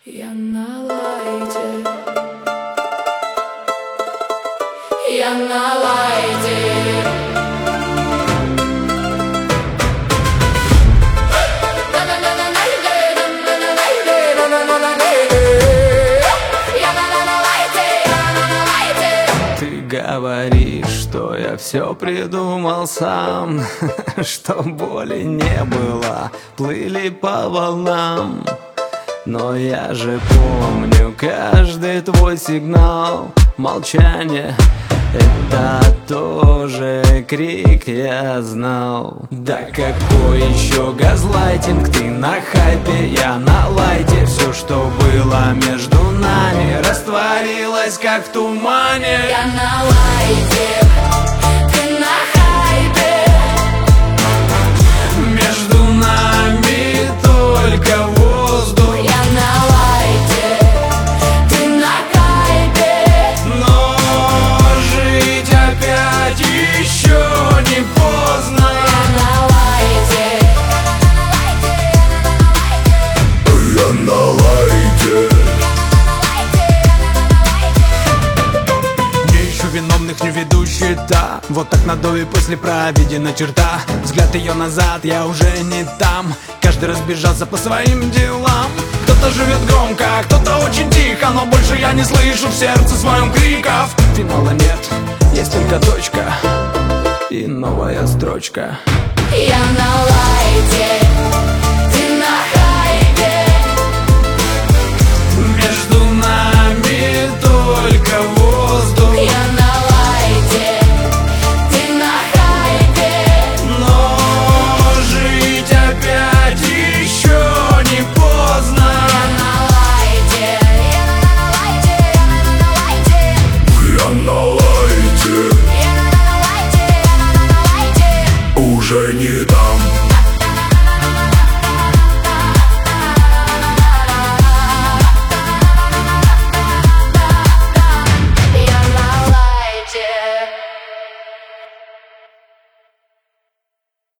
Я на лайте, я на лайте. Ты говоришь, что я все придумал сам, что боли не было, плыли по волнам. Но я же помню каждый твой сигнал. Молчание — это тоже крик, я знал. Да какой еще газлайтинг, ты на хайпе, я на лайте. Все, что было между нами, растворилось как в тумане. Я на лайте, ты на хайпе. Между нами только воздух. Я на лайте, ты на хайпе. Но жить опять еще не поздно. Я на лайте, Я на лайте. Не ищу виновных, не веду счета. Вот так надо и после проведена черта. Взгляд ее назад, я уже не там. Каждый разбежался по своим делам. Кто-то живет громко, а кто-то очень тихо. Но больше я не слышу в сердце своем криков. Финала нет, есть только точка и новая строчка. я на лайте.